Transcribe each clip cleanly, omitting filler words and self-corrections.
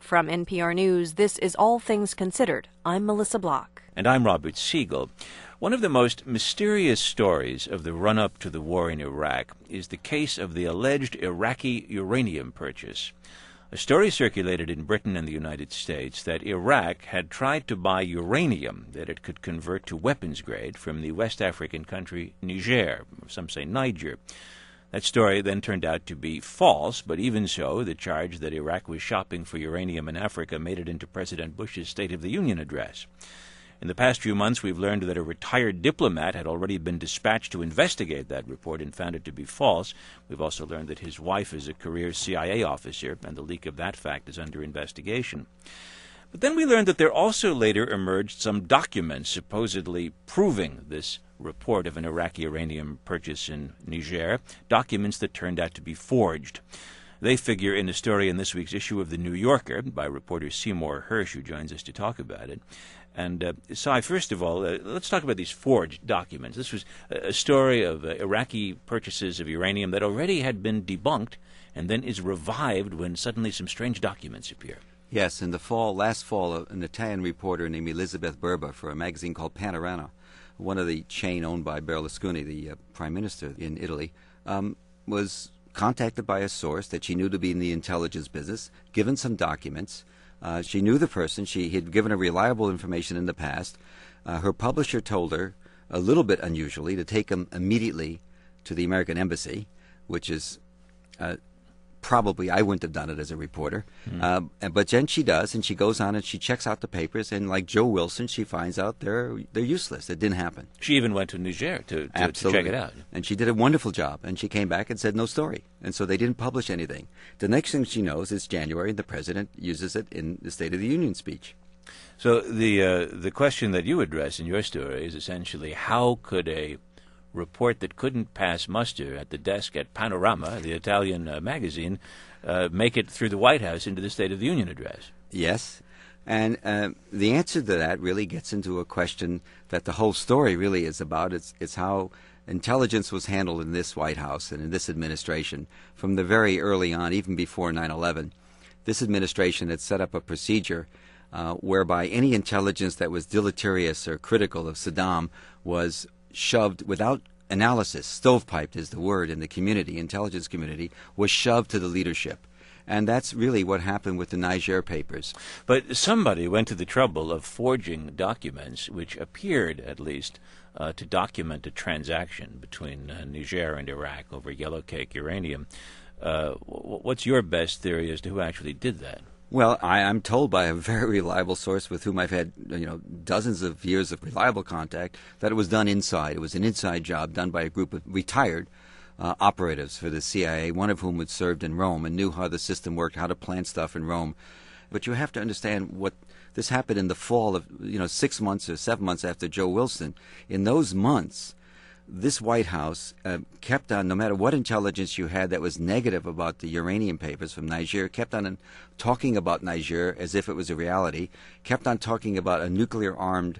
From NPR News, this is All Things Considered. I'm Melissa Block. And I'm Robert Siegel. One of the most mysterious stories of the run-up to the war in Iraq is the case of the alleged Iraqi uranium purchase. A story circulated in Britain and the United States that Iraq had tried to buy uranium that it could convert to weapons grade from the West African country Niger, some say Niger. That story then turned out to be false, but even so, the charge that Iraq was shopping for uranium in Africa made it into President Bush's State of the Union address. In the past few months, we've learned that a retired diplomat had already been dispatched to investigate that report and found it to be false. We've also learned that his wife is a career CIA officer, and the leak of that fact is under investigation. But then we learned that there also later emerged some documents supposedly proving this report of an Iraqi uranium purchase in Niger, documents that turned out to be forged. They figure in a story in this week's issue of The New Yorker by reporter Seymour Hersh, who joins us to talk about it. And, Sai, first of all, let's talk about these forged documents. This was a story of Iraqi purchases of uranium that already had been debunked and then is revived when suddenly some strange documents appear. Yes, in the last fall, an Italian reporter named Elizabeth Berba for a magazine called Panorama, one of the chain owned by Berlusconi, the prime minister in Italy, was contacted by a source that she knew to be in the intelligence business, given some documents. She knew the person. She had given her reliable information in the past. Her publisher told her, a little bit unusually, to take them immediately to the American embassy, which is probably, I wouldn't have done it as a reporter. But then she does, and she goes on and she checks out the papers, and like Joe Wilson, she finds out they're useless. It didn't happen. She even went to Niger to check it out. And she did a wonderful job, and she came back and said no story. And so they didn't publish anything. The next thing she knows is January, and the president uses it in the State of the Union speech. So the question that you address in your story is essentially, how could a report that couldn't pass muster at the desk at Panorama, the Italian magazine, make it through the White House into the State of the Union address? Yes, and the answer to that really gets into a question that the whole story really is about. It's how intelligence was handled in this White House and in this administration from the very early on, even before 9/11. This administration had set up a procedure whereby any intelligence that was deleterious or critical of Saddam was shoved without analysis, stovepiped is the word in the community, intelligence community, was shoved to the leadership. And that's really what happened with the Niger papers. But somebody went to the trouble of forging documents which appeared, at least, to document a transaction between Niger and Iraq over yellowcake uranium. What's your best theory as to who actually did that? Well, I'm told by a very reliable source with whom I've had dozens of years of reliable contact that it was done inside. It was an inside job done by a group of retired operatives for the CIA, one of whom had served in Rome and knew how the system worked, how to plan stuff in Rome. But you have to understand what this happened in the fall of 6 months or 7 months after Joe Wilson. In those months, this White House kept on, no matter what intelligence you had that was negative about the uranium papers from Niger, kept on talking about Niger as if it was a reality, kept on talking about a nuclear-armed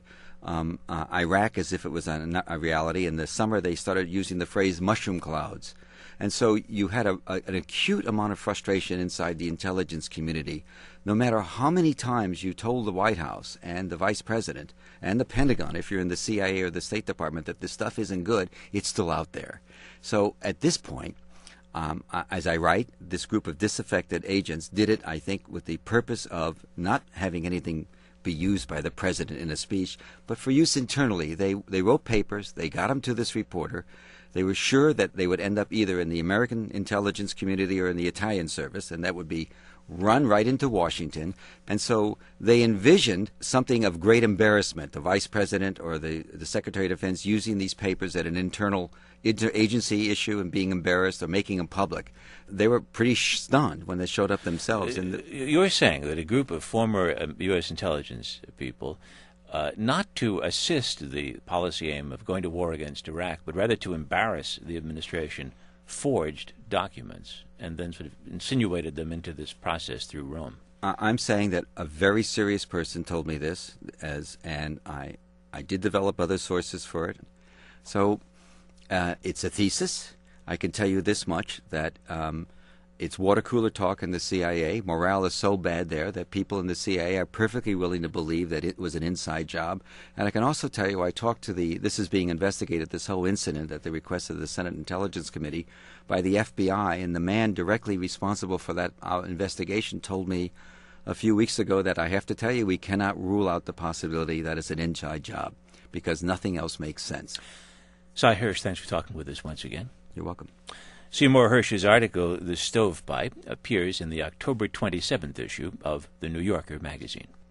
Iraq as if it was a reality. In the summer, they started using the phrase mushroom clouds. And so you had an acute amount of frustration inside the intelligence community. No matter how many times you told the White House and the Vice President and the Pentagon, if you're in the CIA or the State Department, that this stuff isn't good, it's still out there. So at this point, as I write, this group of disaffected agents did it, I think, with the purpose of not having anything be used by the president in a speech, but for use internally. They wrote papers, they got them to this reporter. They were sure that they would end up either in the American intelligence community or in the Italian service, and that would be run right into Washington. And so they envisioned something of great embarrassment, the vice president or the secretary of defense using these papers at an internal interagency issue and being embarrassed or making them public. They were pretty stunned when they showed up themselves. You're saying that a group of former U.S. intelligence people, not to assist the policy aim of going to war against Iraq, but rather to embarrass the administration, forged documents and then sort of insinuated them into this process through Rome. I'm saying that a very serious person told me this, and I did develop other sources for it. So it's a thesis. I can tell you this much, that It's water cooler talk in the CIA. Morale is so bad there that people in the CIA are perfectly willing to believe that it was an inside job. And I can also tell you, I talked to this is being investigated, this whole incident at the request of the Senate Intelligence Committee by the FBI, and the man directly responsible for that investigation told me a few weeks ago that I have to tell you, we cannot rule out the possibility that it's an inside job because nothing else makes sense. Cy Hirsch, thanks for talking with us once again. You're welcome. Seymour Hersh's article, The Stovepipe, appears in the October 27th issue of The New Yorker magazine.